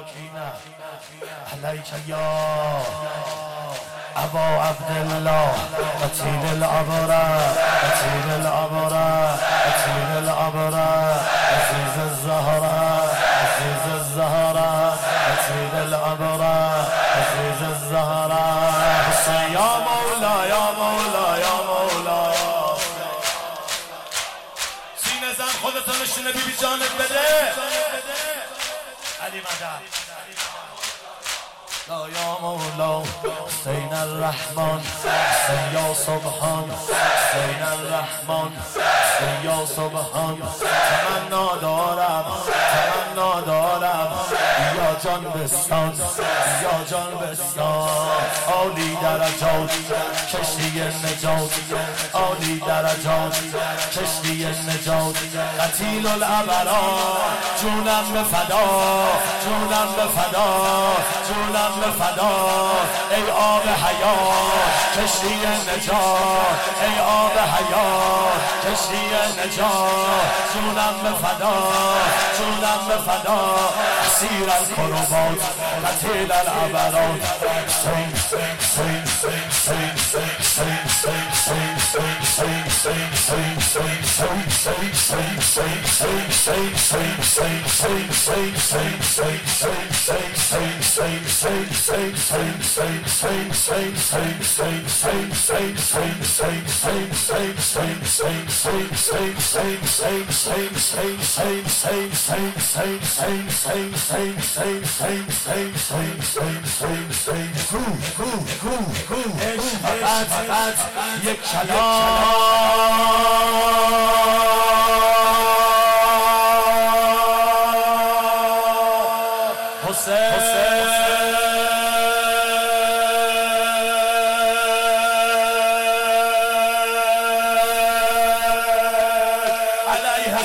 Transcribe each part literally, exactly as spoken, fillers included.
عليك يا أبا عبد الله قتيل الأبرار قتيل الأبرار قتيل الأبرار عزيز الزهراء عزيز الزهراء قتيل الأبرار عزيز الزهراء يا مولا يا مولا يا مولا سینه زن خودتو نشونه بی بی جانت بده علی مدد لا یا مولا حسین الرحمن حسین یا سبحان حسین الرحمن حسین یا سبحان تمنا دارم تمنا دارم یا جان بستان یا جان بستان عالی درجات کشتی نجات عالی درجات کشتی نجات قتیل الابرار جونم به فدا جونم به فدا جونم به فدا ای آب حیات کشتی نجات ای آب حیات کشتی نجات جونم به فدا جونم به فدا اسیر الکربات قتیل الابرار حسین حسین حسین حسین فقط فقط یک کلام علیه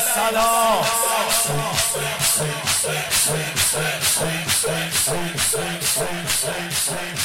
السلام